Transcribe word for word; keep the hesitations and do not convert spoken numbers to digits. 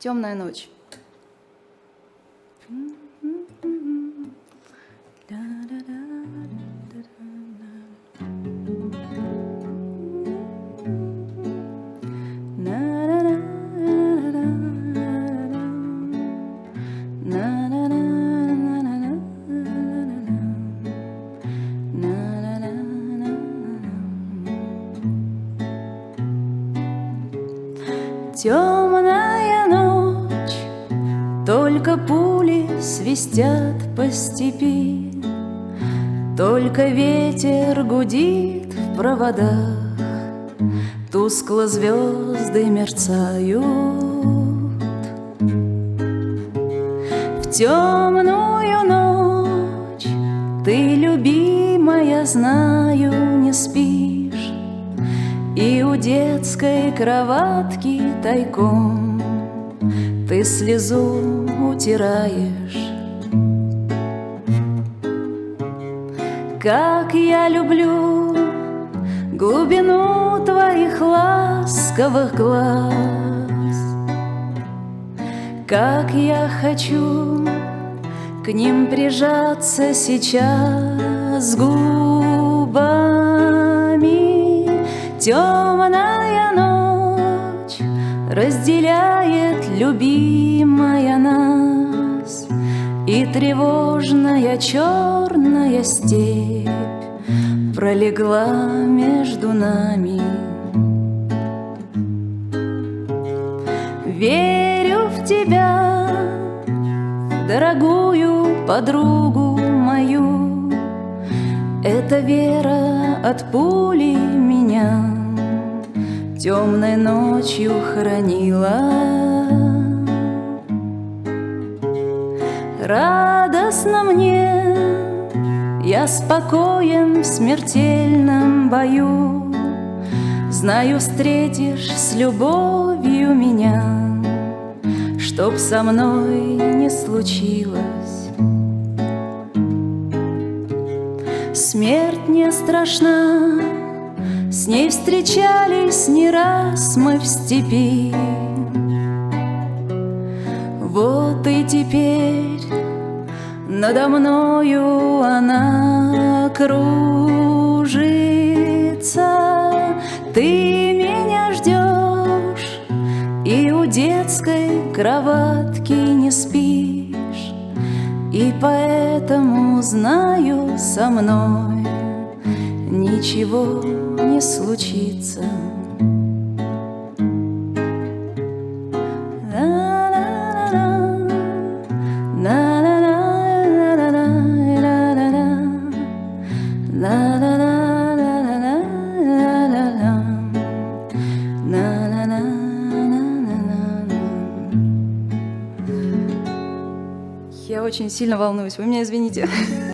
Темная ночь. Темная ночь, только пули свистят по степи, только ветер гудит в проводах, тускло звезды мерцают. В темную ночь ты, любимая, знаю, не спишь, и у детской кроватки тайком ты слезу утираешь. Как я люблю глубину твоих ласковых глаз, как я хочу к ним прижаться сейчас губами. Темная ночь разделяет, любимая, нас, и тревожная черная степь пролегла между нами. Верю в тебя, дорогую подругу мою, эта вера от пули меня темной ночью хранила. Радостно мне, я спокоен в смертельном бою, знаю, встретишь с любовью меня, чтоб со мной не случилось. Смерть не страшна, с ней встречались не раз мы в степи. Вот и теперь надо мною она кружится. Ты меня ждешь и у детской кроватки не спишь, и поэтому знаю, со мной ничего не случится. Я очень сильно волнуюсь, вы меня извините.